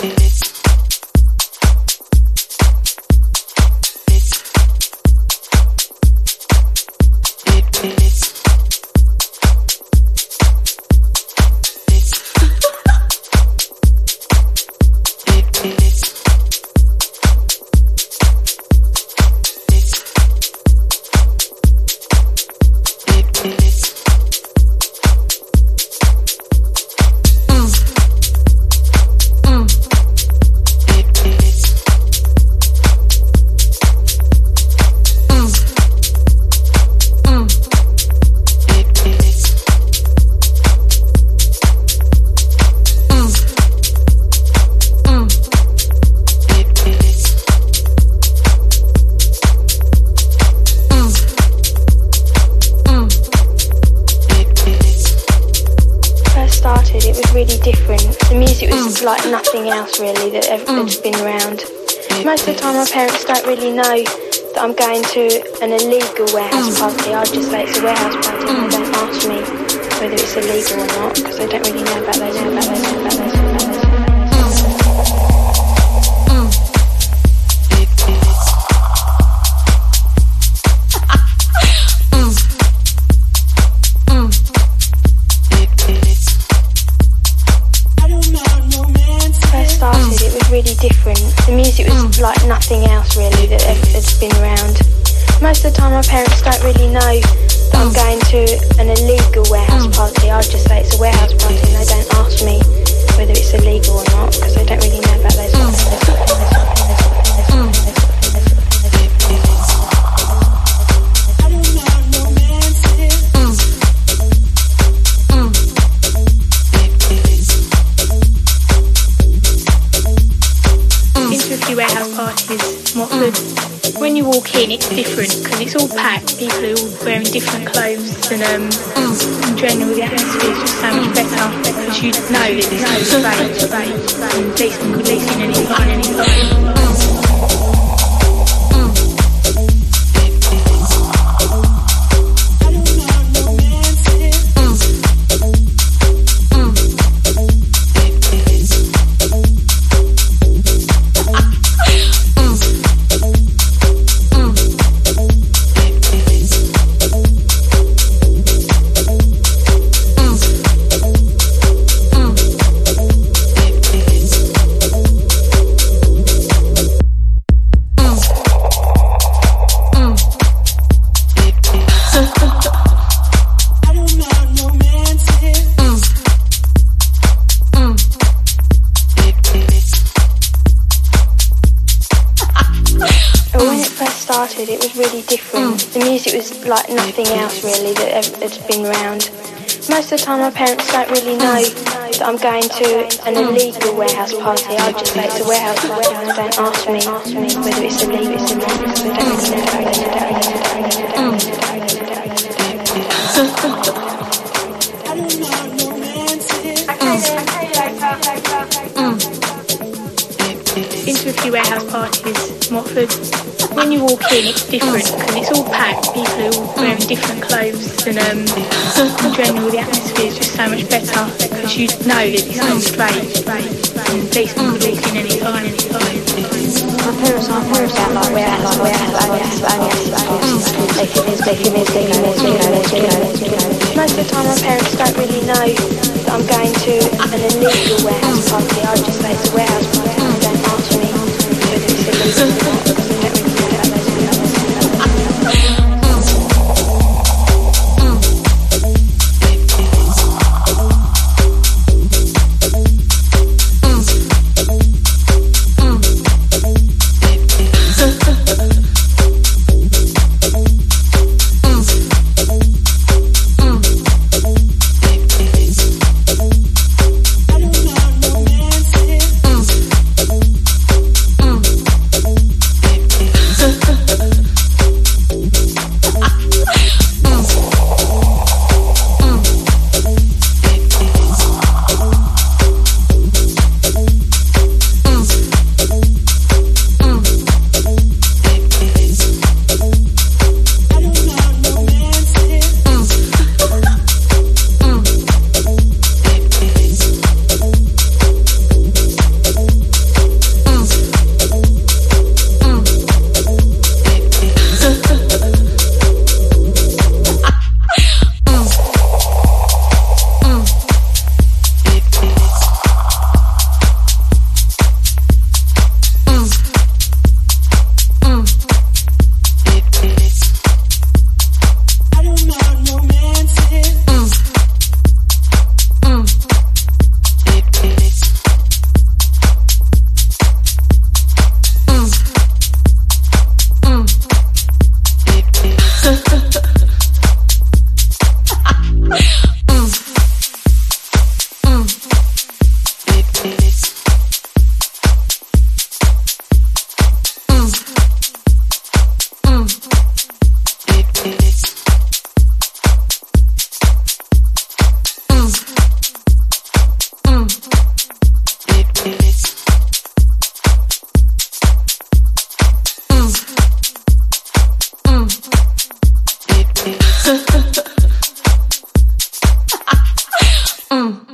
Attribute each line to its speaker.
Speaker 1: Like nothing else really that's been around. Most of the time my parents don't really know that I'm going to an illegal warehouse party. I just say it's a warehouse party and they don't ask me whether it's illegal or not because they don't really know about those. Really different. The music was like nothing else really that's been around. Most of the time my parents don't really know that I'm going to an illegal warehouse party. I just say it's a warehouse party and they don't ask me whether it's illegal or not because they don't really know about those things.
Speaker 2: Warehouse parties, Watford. When you walk in, it's different because it's all packed. People are all wearing different clothes, and in general, the atmosphere is just so much better because you know that there's no space and decent in any environment. It was really different. The music was like nothing else really that's been around. Most of the time my parents don't really know that I'm going to an illegal warehouse party. I just say it's a warehouse party and they don't ask me whether it's illegal or not because they don't really know about Into a few warehouse parties, Watford. When you walk in, it's different because it's all packed. People are all wearing different clothes, and in general, the atmosphere is just so much better because you know that it's not straight and decent people walk in any time.
Speaker 1: My parents don't like warehouse parties. Most of the time, my parents don't really know that I'm going to an illegal warehouse party. I just say it's a warehouse party and they don't ask me whether it's illegal or not because they don't really know about those things.
Speaker 3: Mm.